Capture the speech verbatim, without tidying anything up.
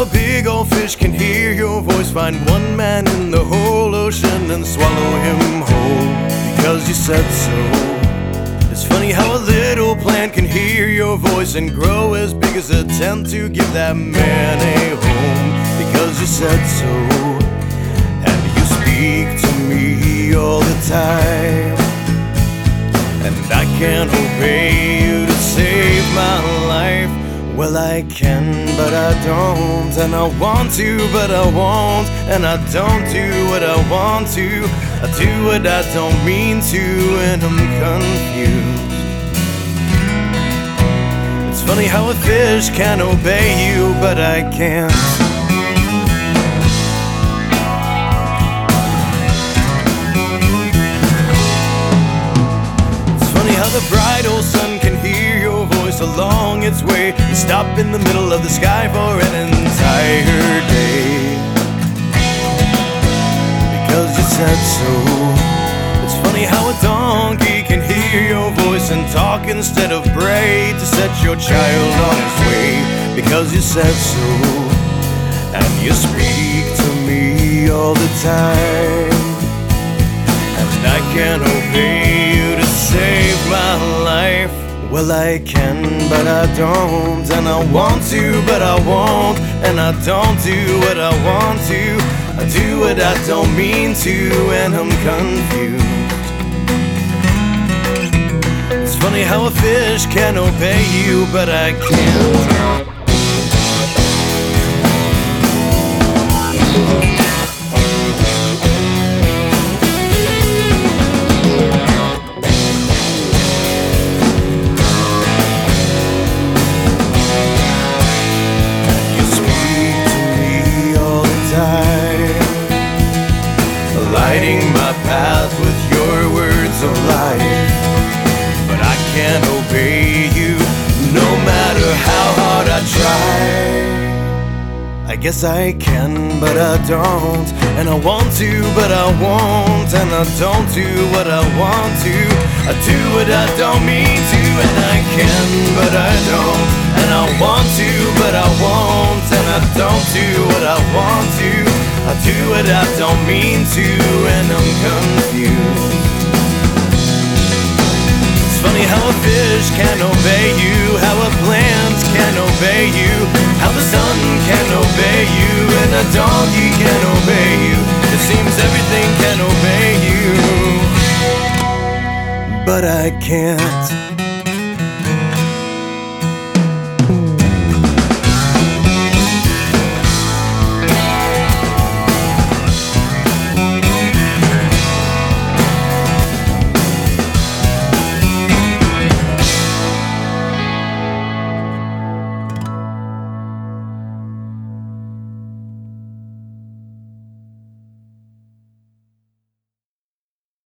how a big old fish can hear your voice, find one man in the whole ocean and swallow him whole because you said so. It's funny how a little plant can hear your voice and grow as big as a tent to give that man a home because you said so. And you speak to me all the time, and I can't obey you to save my life. Well, I can, but I don't, and I want to, but I won't, and I don't do what I want to. I do what I don't mean to, and I'm confused. It's funny how a fish can obey you, but I can't. The bridal sun can hear your voice along its way and stop in the middle of the sky for an entire day because you said so. It's funny how a donkey can hear your voice and talk instead of bray to set your child on its way because you said so. And you speak to me all the time, and I can't obey you to save my life. Well, I can, but I don't, and I want to, but I won't, and I don't do what I want to. I do what I don't mean to, and I'm confused. It's funny how a fish can obey you, but I can't. Lighting my path with your words of life, but I can't obey you no matter how hard I try. I guess I can, but I don't, and I want to, but I won't, and I don't do what I want to. I do what I don't mean to, and I can, but I don't, and I want to, but I won't, and I don't do what I want to. I do what I don't mean to, and I'm confused. It's funny how a fish can obey you, how a plant can obey you, how the sun can obey you, and a donkey can obey you. It seems everything can obey you, but I can't.